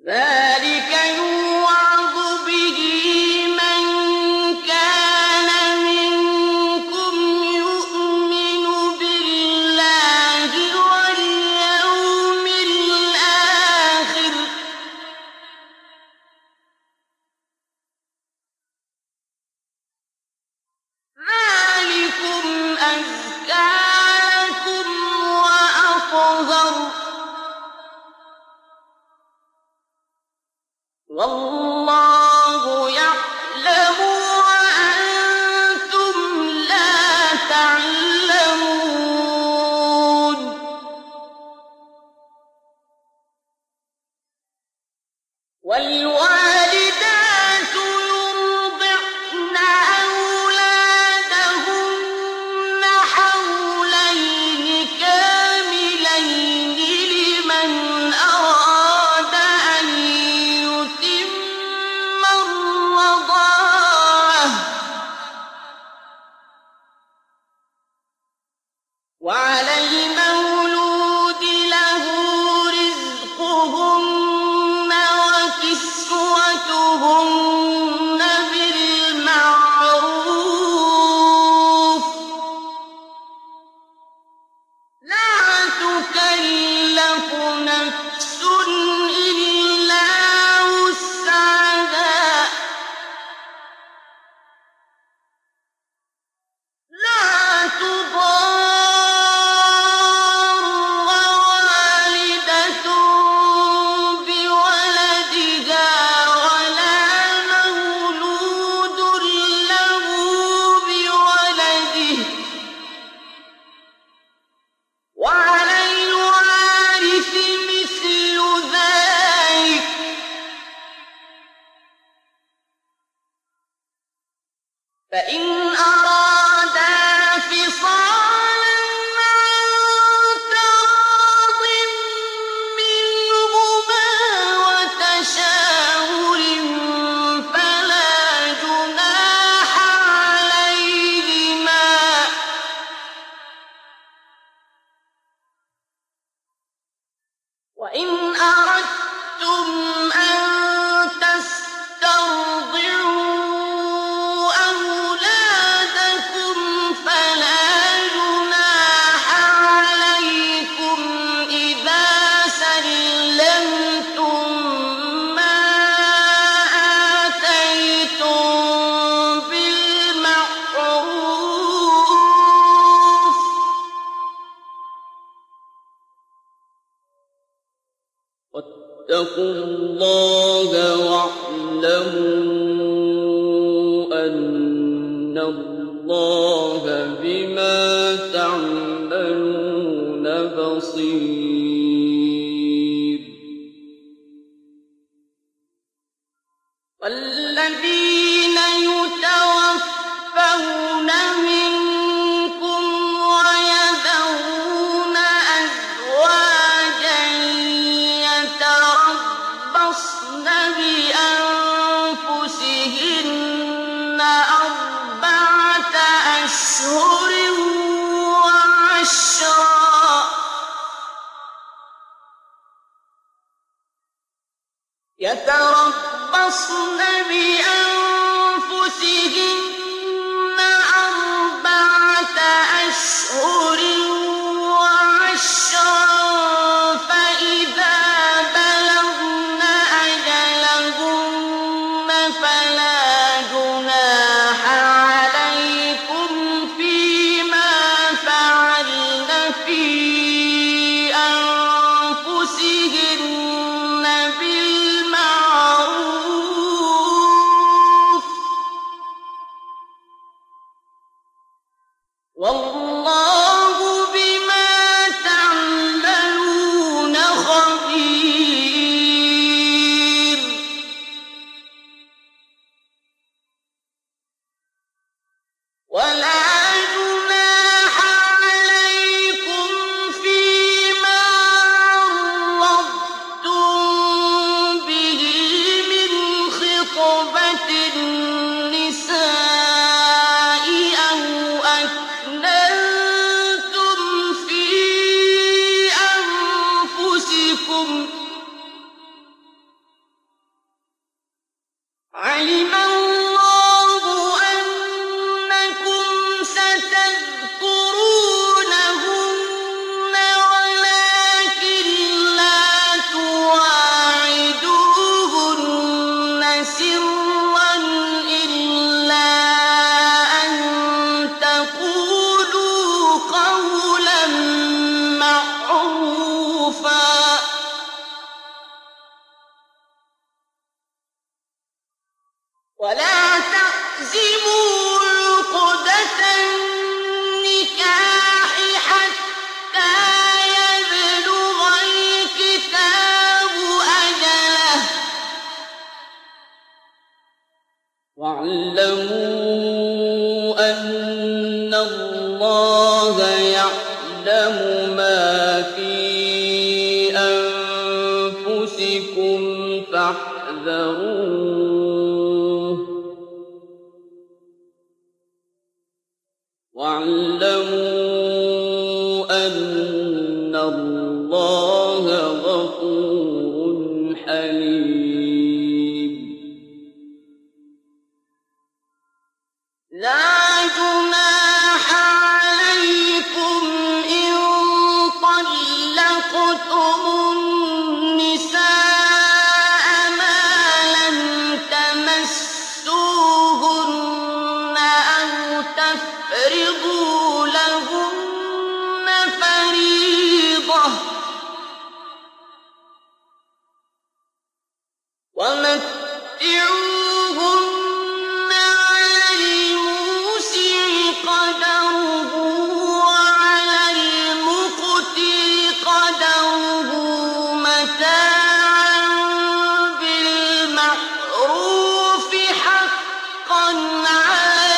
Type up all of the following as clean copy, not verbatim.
ذلك يوعظ به من كان منكم يؤمن بالله واليوم الآخر ذلكم أزكى لكم وأطهر والله يعلم وأنتم لا تعلمون والوالدات يرضعن أولادهن حولين كاملين لمن أراد أن يتم الرضاعة وعلى المولود له رزقهن وكسوتهن بالمعروف لا تكلف نفس إلا وسعها لا تضار والدة بولدها ولا مولود له بولده وعلى الوارث مثل ذلك فإن أرادا فصالا عن تراض منهما وتشاور فلا جناح عليهما وإن أردتم أن تسترضعوا أولادكم فلا جناح عليكم إذا سلمتم ما آتيتم بالمعروف واتقوا الله واعلموا أن الله بما تعملون بصير والذين يتوفون منكم ويذرون أزواجا يتربصن بأنفسهن أربعة أشهر وعشرا يتربصن بأنفسهن أربعة أشهر وعشرا فإذا بلغن أجلهن فلا جناح عليكم فيما فعلن في أنفسهن بالمعروف والله ولا تعزموا عقدة النكاح حتى يبلغ الكتاب أجله واعلموا أن الله يعلم ما في أنفسكم فاحذروه واعلموا أن الله غفور حليم لا جناح عليكم إن طلقتم النساء ما لم تمسوهن أو تفرضوا لهن فريضة ومتعوهن على الموسع قدره وعلى المقتر قدره متاعا بالمعروف حقا على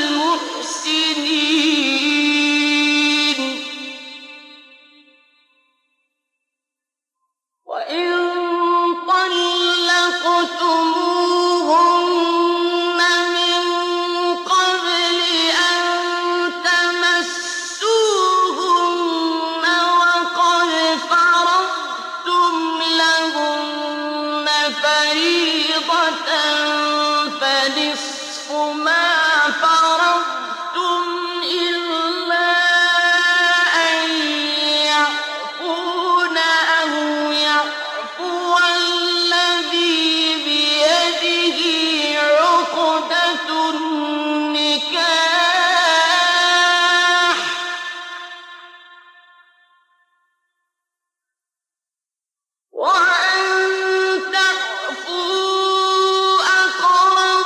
المحسنين وإن طلقتموهن من قبل أن تمسوهن وقد فرضتم لهن فريضة فنصف ما فرضتم إلا أن يعفون أو يعفو الذي بيده عقدة النكاح وأن تعفوا أقرب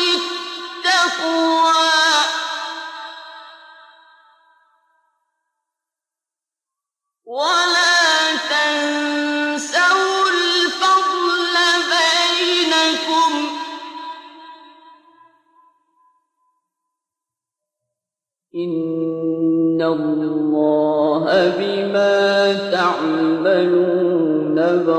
للتقوى ولا تنسوا الفضل بينكم إن الله بما تعملون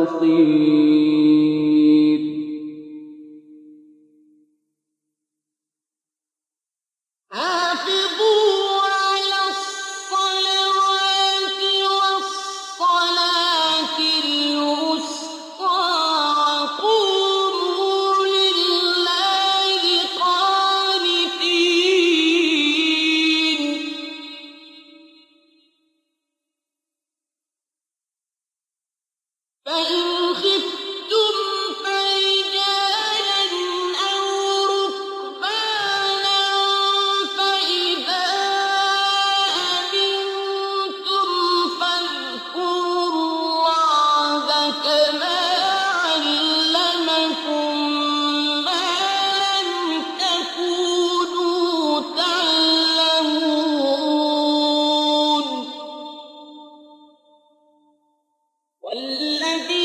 بصير حافظوا على الصلوات والصلاة الوسطى وقوموا لله قانتين فإن خفتم فرجالا أو ركبانا فإذا أمنتم فاذكروا الله كما علمكم ما لم تكونوا تعلمون والذين